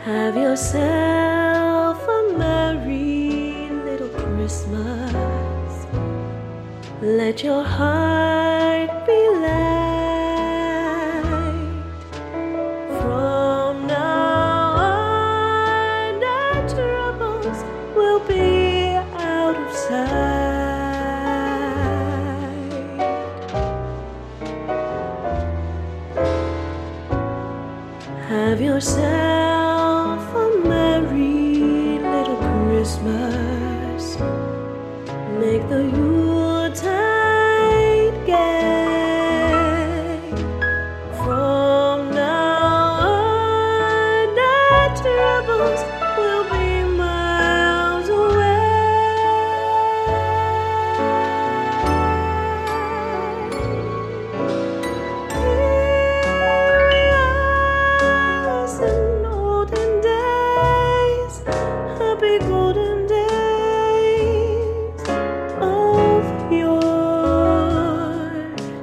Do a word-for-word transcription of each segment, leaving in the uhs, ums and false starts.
Have yourself a merry little Christmas. Let your heart be light. From now on, our troubles will be out of sight. Have yourself a merry little Christmas. Make the Yuletide gay. From now on, our troubles will be miles away. Heroes in olden days, happy golden days of yore.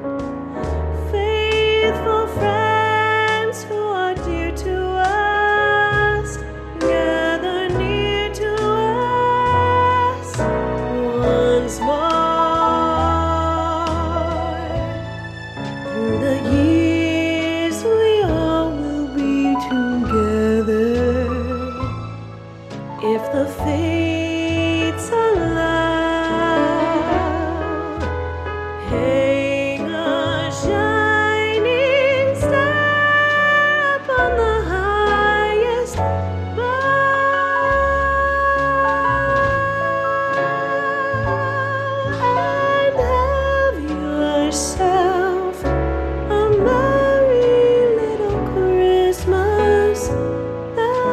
Faithful friends who are dear to us, gather near to us once more. Through the years we all will be together, if the fates allow. Hang a shining star upon the highest bough, and have yourself a merry little Christmas now.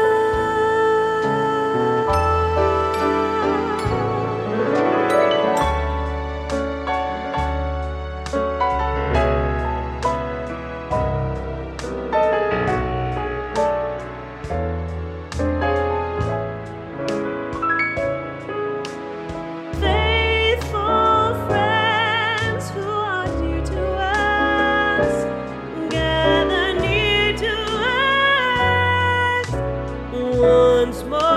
Faithful friends who are dear to us, gather near to us once more.